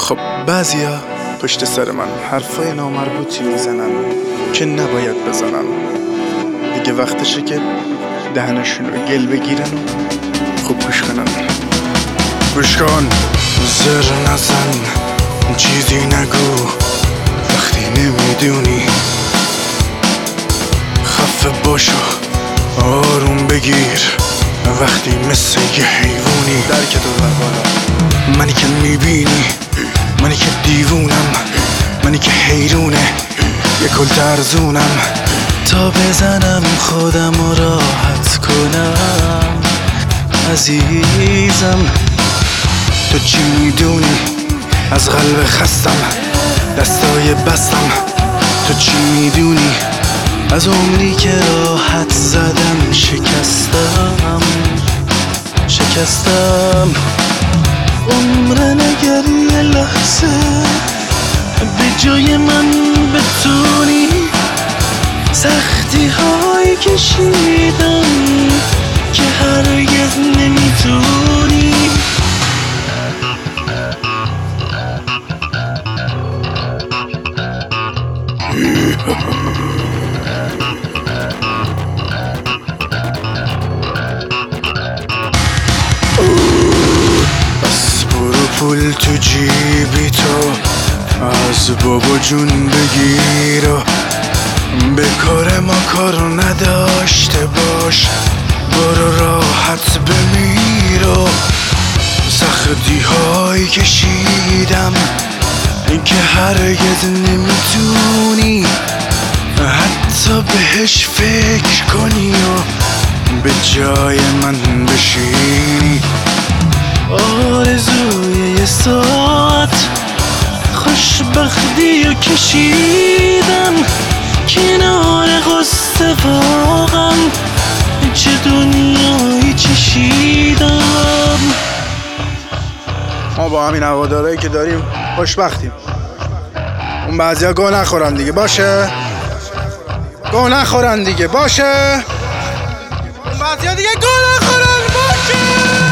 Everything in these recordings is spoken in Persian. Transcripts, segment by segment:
خب بعضیا پشت سر من حرفای نامربوطی میزنن که نباید بزنن. دیگه وقتشه که دهنشون رو گل بگیرن و خوب گوش کنن. گوش کن، زر نزن، چیزی نگو وقتی نمیدونی. خفه باشو، آروم بگیر وقتی مثل یه حیوانی. درک تو بر بالا، منی که میبینی، منی که دیوونم، منی که حیرونه یه کل ترزونم. تا بزنم خودم رو راحت کنم عزیزم. تو چی میدونی از قلب خستم، دستای بستم. تو چی میدونی از عمری که راحت زدم شکستم. عمر نگری یه لحظه به جای من بتونی. سختی های کشیدم که هرگز نمیتونی. بس برو پول تو جیبی تو از بابا جون بگیر و به کار ما کارو نداشته باش. برو راحت بمیر و سختی های کشیدم که هرگز نمیتونی حتی بهش فکر کنی و به جای من بشینی. آرزوی یه ساعت خوشبختی و کشیدم کنار قصه واقعا چه دنیایی چشیدم. ما با همین هوادارایی که داریم خوشبختیم. اون بعضیا گوه نخورن دیگه باشه، گوه نخورن دیگه باشه، اون بعضیا دیگه گوه نخورن باشه.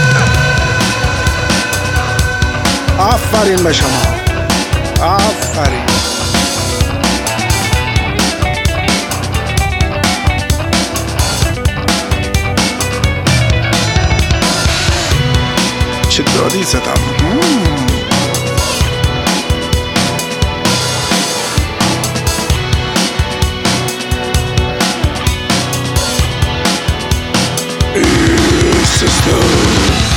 آفرین به شما، آفرین. چه دادی زدم. Sister